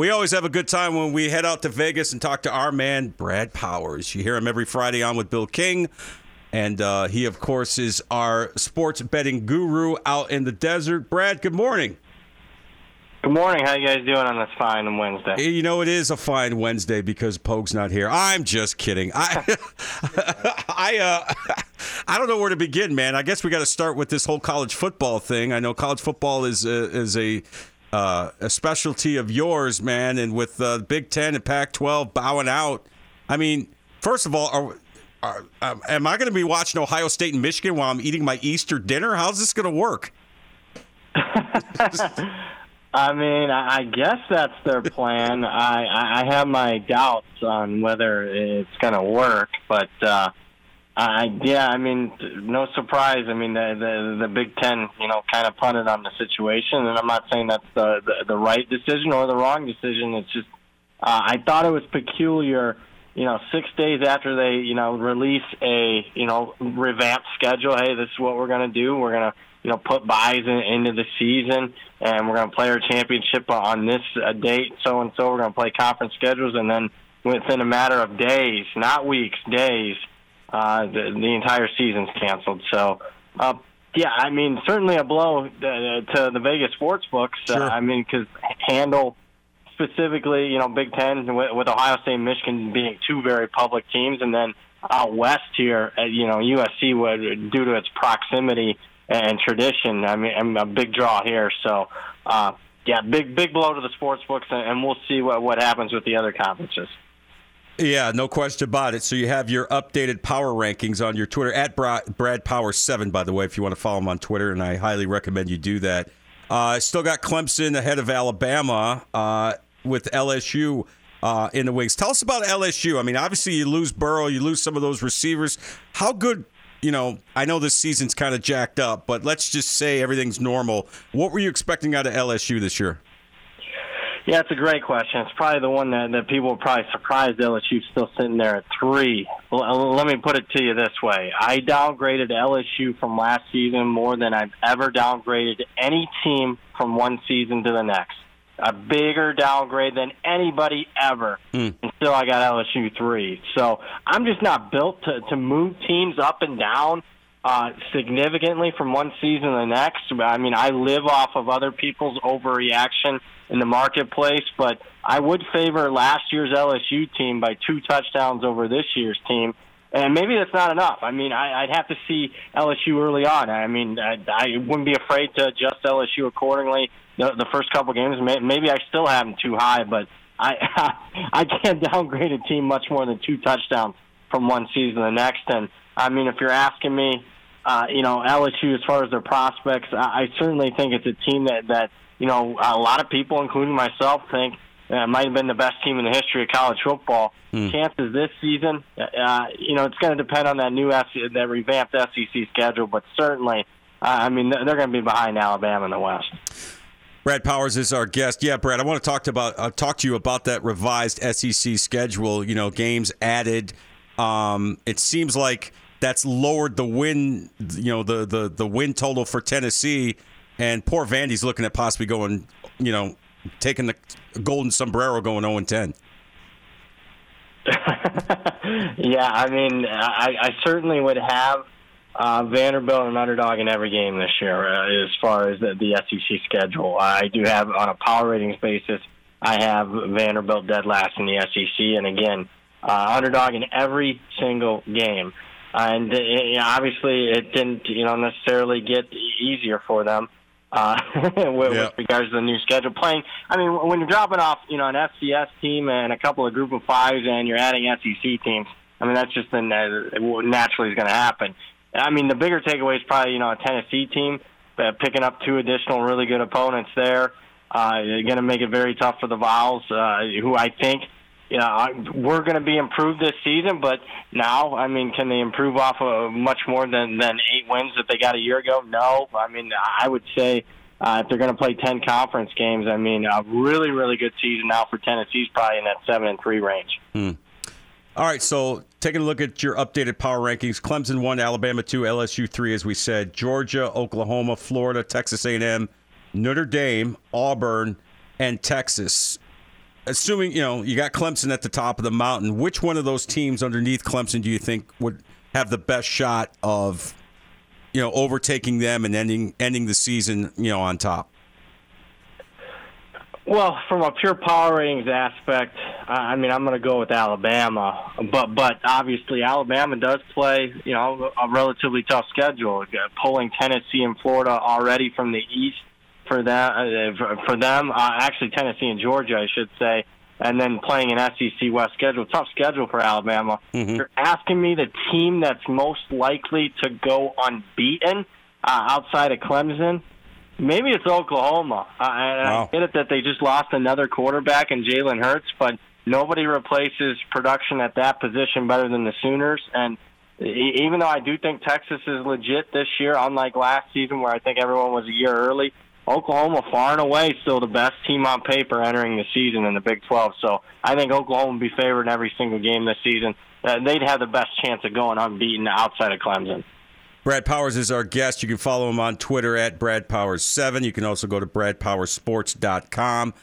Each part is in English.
We always have a good time when we head out to Vegas and talk to our man, Brad Powers. You hear him every Friday on with Bill King. And he, of course, is our sports betting guru out in the desert. Brad, good morning. Good morning. How you guys doing on this fine Wednesday? You know, it is a fine Wednesday because Pogue's not here. I'm just kidding. I don't know where to begin, man. I guess we got to start with this whole college football thing. I know college football is a specialty of yours, man. And with Big Ten and Pac-12 bowing out, I mean, first of all, am I going to be watching Ohio State and Michigan while I'm eating my Easter dinner? How's this going to work? I mean, I guess that's their plan. I have my doubts on whether it's going to work, but I mean, no surprise. I mean, the Big Ten, kind of punted on the situation, and I'm not saying that's the right decision or the wrong decision. It's just I thought it was peculiar. 6 days after they, release a, revamped schedule. Hey, this is what we're going to do. We're going to put buys into the season, and we're going to play our championship on this date, so-and-so. We're going to play conference schedules, and then within a matter of days, not weeks, days, the entire season's canceled. So, yeah, I mean, certainly a blow to the Vegas sports books. Sure. I mean, because Handle specifically, Big Ten with Ohio State and Michigan being two very public teams, and then out west here, USC would, due to its proximity and tradition, I mean, a big draw here. So, yeah, big blow to the sports books, and we'll see what happens with the other conferences. Yeah, no question about it. So you have your updated power rankings on your Twitter, at Brad Power 7, by the way, if you want to follow him on Twitter, and I highly recommend you do that. Still got Clemson ahead of Alabama with LSU in the wings. Tell us about LSU. I mean, obviously you lose Burrow, you lose some of those receivers. How good, I know this season's kind of jacked up, but let's just say everything's normal. What were you expecting out of LSU this year? Yeah, it's a great question. It's probably the one that people were probably surprised LSU's still sitting there at 3. Let me put it to you this way. I downgraded LSU from last season more than I've ever downgraded any team from one season to the next. A bigger downgrade than anybody ever. And still I got LSU 3. So I'm just not built to move teams up and down significantly from one season to the next. I mean, I live off of other people's overreaction in the marketplace, but I would favor last year's LSU team by 2 touchdowns over this year's team. And maybe that's not enough. I mean, I'd have to see LSU early on. I mean, I wouldn't be afraid to adjust LSU accordingly the first couple games. Maybe I still have them too high, but I can't downgrade a team much more than 2 touchdowns from one season to the next. And, I mean, if you're asking me, LSU as far as their prospects, I certainly think it's a team that a lot of people, including myself, think might have been the best team in the history of college football. Chances this season, it's going to depend on that revamped SEC schedule, but certainly, they're going to be behind Alabama in the West. Brad Powers is our guest. Yeah, Brad, I want to talk to you about that revised SEC schedule. Games added. It seems like that's lowered the win, the win total for Tennessee, and poor Vandy's looking at possibly going, taking the golden sombrero, going 0-10. Yeah, I mean, I certainly would have Vanderbilt an underdog in every game this year as far as the SEC schedule. I do have, on a power ratings basis, I have Vanderbilt dead last in the SEC, and again, underdog in every single game. And obviously it didn't necessarily get easier for them with regards to the new schedule. Playing, I mean, when you're dropping off an FCS team and a couple of group of fives and you're adding SEC teams, I mean, that's just naturally is going to happen. I mean, the bigger takeaway is probably, a Tennessee team picking up 2 additional really good opponents there. They're going to make it very tough for the Vols, who I think, we're going to be improved this season, but now, I mean, can they improve off of much more than 8 wins that they got a year ago? No. I mean, I would say if they're going to play 10 conference games, I mean, a really, really good season now for Tennessee's probably in that 7-3 range. All right, so taking a look at your updated power rankings, Clemson 1, Alabama 2, LSU 3, as we said, Georgia, Oklahoma, Florida, Texas A&M, Notre Dame, Auburn, and Texas. assuming, you got Clemson at the top of the mountain, which one of those teams underneath Clemson do you think would have the best shot of, overtaking them and ending the season, on top? Well, from a pure power ratings aspect, I'm going to go with Alabama. But obviously Alabama does play, a relatively tough schedule. Pulling Tennessee and Florida already from the East for them. Actually, Tennessee and Georgia, I should say, and then playing an SEC West schedule. Tough schedule for Alabama. Mm-hmm. You're asking me the team that's most likely to go unbeaten outside of Clemson? Maybe it's Oklahoma. Wow. I get it that they just lost another quarterback in Jalen Hurts, but nobody replaces production at that position better than the Sooners. And even though I do think Texas is legit this year, unlike last season where I think everyone was a year early, Oklahoma far and away still the best team on paper entering the season in the Big 12. So I think Oklahoma will be favored in every single game this season. They'd have the best chance of going unbeaten outside of Clemson. Brad Powers is our guest. You can follow him on Twitter at BradPowers7. You can also go to BradPowersports.com,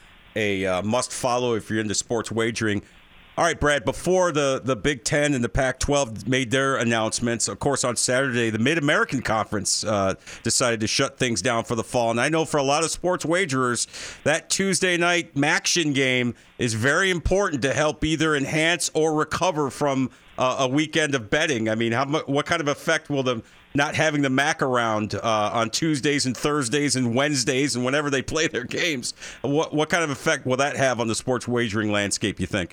a must-follow if you're into sports wagering. All right, Brad, before the Big Ten and the Pac-12 made their announcements, of course, on Saturday, the Mid-American Conference decided to shut things down for the fall. And I know for a lot of sports wagerers, that Tuesday night MACtion game is very important to help either enhance or recover from a weekend of betting. I mean, what kind of effect will the not having the MAC around on Tuesdays and Thursdays and Wednesdays and whenever they play their games, what kind of effect will that have on the sports wagering landscape, you think?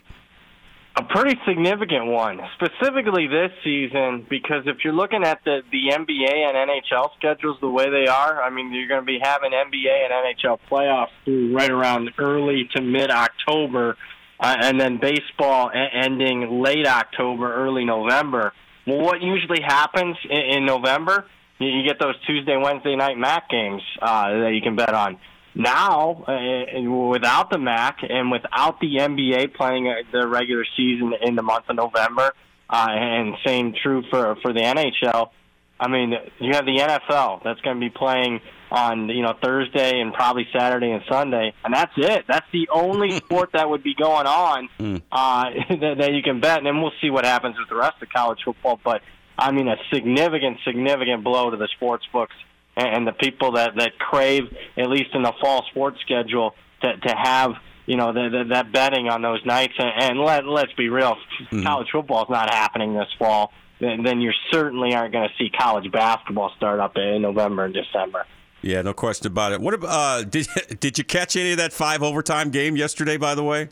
A pretty significant one, specifically this season, because if you're looking at the NBA and NHL schedules the way they are, I mean, you're going to be having NBA and NHL playoffs through right around early to mid-October, and then baseball ending late October, early November. Well, what usually happens in November, you get those Tuesday, Wednesday night MAC games that you can bet on. Now, without the MAC and without the NBA playing their regular season in the month of November, and same true for the NHL, I mean, you have the NFL that's going to be playing on Thursday and probably Saturday and Sunday, and that's it. That's the only sport that would be going on that you can bet, and then we'll see what happens with the rest of college football. But, I mean, a significant blow to the sports books and the people that crave, at least in the fall sports schedule, to have that betting on those nights. And let's be real, college football is not happening this fall. Then you certainly aren't going to see college basketball start up in November and December. Yeah, no question about it. What about did you catch any of that 5 overtime game yesterday? By the way.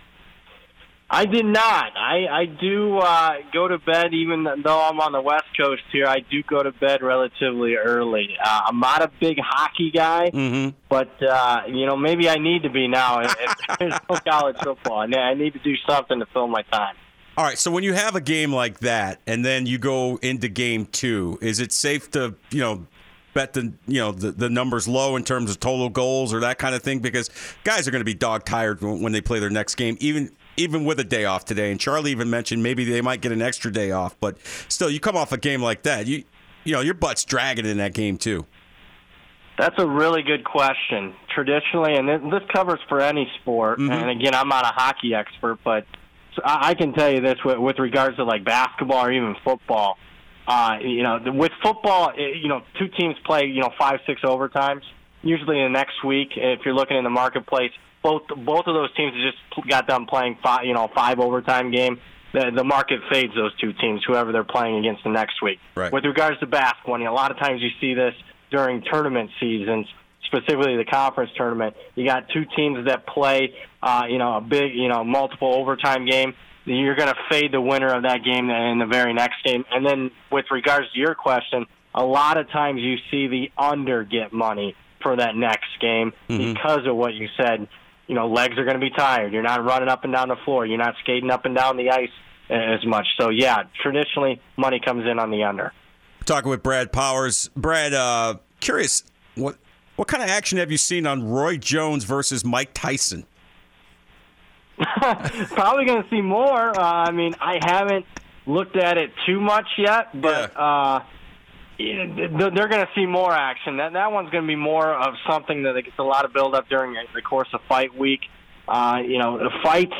I did not. I do go to bed, even though I'm on the West Coast here, I do go to bed relatively early. I'm not a big hockey guy, but, maybe I need to be now. There's no college football. I need to do something to fill my time. All right, so when you have a game like that and then you go into game 2, is it safe to, bet the numbers low in terms of total goals or that kind of thing? Because guys are going to be dog tired when they play their next game, even with a day off today. And Charlie even mentioned maybe they might get an extra day off, but still, you come off a game like that, your butt's dragging in that game too. That's a really good question. Traditionally, and this covers for any sport, and again, I'm not a hockey expert, but I can tell you this with regards to like basketball or even football. With football, two teams play 5-6 overtimes. Usually in the next week, if you're looking in the marketplace, both of those teams just got done playing 5 overtime game. The market fades those two teams, whoever they're playing against the next week. Right. With regards to basketball, a lot of times you see this during tournament seasons, specifically the conference tournament. You got two teams that play, a big, multiple overtime game. You're going to fade the winner of that game in the very next game. And then with regards to your question, a lot of times you see the under get money for that next game because of what you said. Legs are going to be tired. You're not running up and down the floor. You're not skating up and down the ice as much. So, yeah, traditionally money comes in on the under. Talking with Brad Powers. Brad, curious, what kind of action have you seen on Roy Jones versus Mike Tyson? Probably going to see more. I haven't looked at it too much yet, but they're going to see more action. That one's going to be more of something that gets a lot of build-up during the course of fight week. The fights.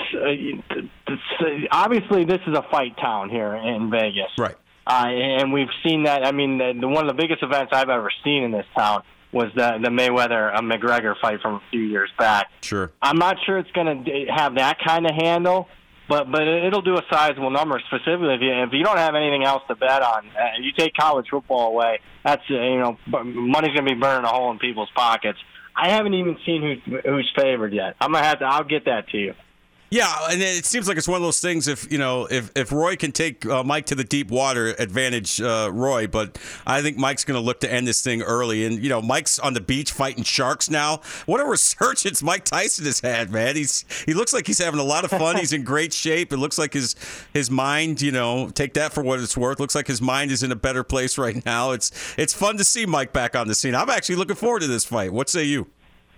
Obviously, this is a fight town here in Vegas, right? And we've seen that. I mean, one of the biggest events I've ever seen in this town was the Mayweather-McGregor fight from a few years back. Sure. I'm not sure it's going to have that kind of handle, but it'll do a sizable number. Specifically, if you don't have anything else to bet on, you take college football away. That's money's going to be burning a hole in people's pockets. I haven't even seen who's favored yet. I'll get that to you. Yeah, and it seems like it's one of those things. If Roy can take Mike to the deep water, advantage Roy. But I think Mike's going to look to end this thing early. And Mike's on the beach fighting sharks now. What a resurgence Mike Tyson has had, man. He looks like he's having a lot of fun. He's in great shape. It looks like his mind. Take that for what it's worth. Looks like his mind is in a better place right now. It's fun to see Mike back on the scene. I'm actually looking forward to this fight. What say you?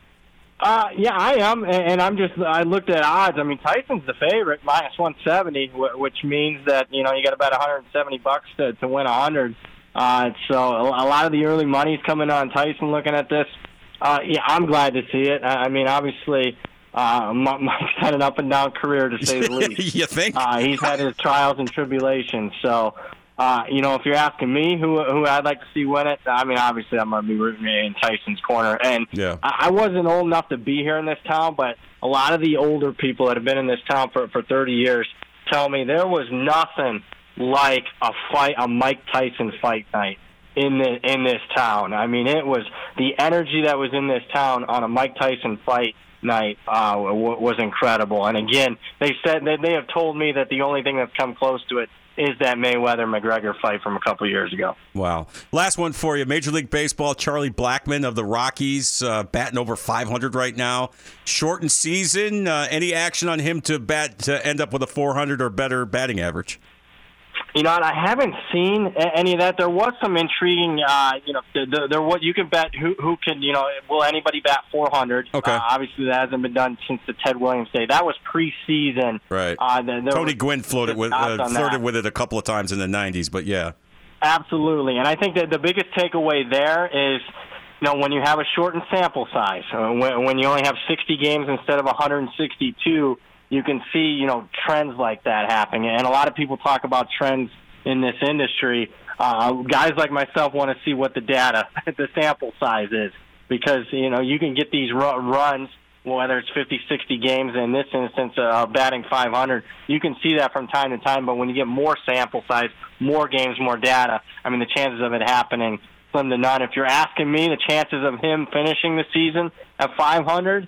Yeah, I am, and I looked at odds. I mean, Tyson's the favorite, minus 170, which means that you got about $170 to win 100. So a lot of the early money's coming on Tyson. Looking at this, I'm glad to see it. I mean, obviously, Mike's had an up and down career to say the least. You think? He's had his trials and tribulations. So. If you're asking me who I'd like to see win it, I mean, obviously I'm going to be rooting in Tyson's corner. And yeah. I wasn't old enough to be here in this town, but a lot of the older people that have been in this town for 30 years tell me there was nothing like a Mike Tyson fight night in this town. I mean, it was the energy that was in this town on a Mike Tyson fight night was incredible. And again, they have told me that the only thing that's come close to it is that Mayweather-McGregor fight from a couple years ago. Wow. Last one for you. Major League Baseball, Charlie Blackmon of the Rockies, batting over 500 right now. Shortened season. Any action on him to end up with a 400 or better batting average? I haven't seen any of that. There was some intriguing, there what you can bet who can, will anybody bat 400? Okay. Obviously, that hasn't been done since the Ted Williams day. That was preseason. Right. Tony Gwynn flirted with it a couple of times in the 90s, but yeah. Absolutely. And I think that the biggest takeaway there is, when you have a shortened sample size, when you only have 60 games instead of 162, you can see, trends like that happening. And a lot of people talk about trends in this industry. Guys like myself want to see what the data, the sample size is. Because, you can get these runs, whether it's 50, 60 games, in this instance, batting 500. You can see that from time to time. But when you get more sample size, more games, more data, I mean, the chances of it happening, slim to none. If you're asking me, the chances of him finishing the season at 500,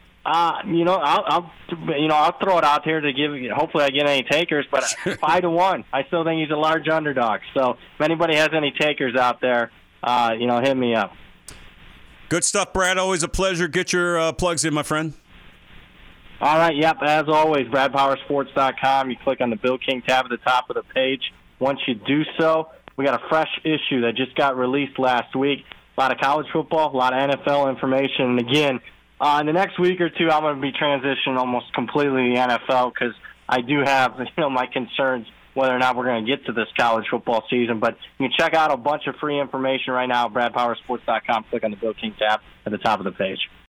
I'll throw it out here to give. Hopefully, I get any takers, but 5-1. I still think he's a large underdog. So, if anybody has any takers out there, hit me up. Good stuff, Brad. Always a pleasure. Get your plugs in, my friend. All right. Yep. As always, BradPowerSports.com. You click on the Bill King tab at the top of the page. Once you do so, we got a fresh issue that just got released last week. A lot of college football, a lot of NFL information, and again. In the next week or two, I'm going to be transitioning almost completely to the NFL because I do have, my concerns whether or not we're going to get to this college football season. But you can check out a bunch of free information right now at BradPowerSports.com. Click on the Bill King tab at the top of the page.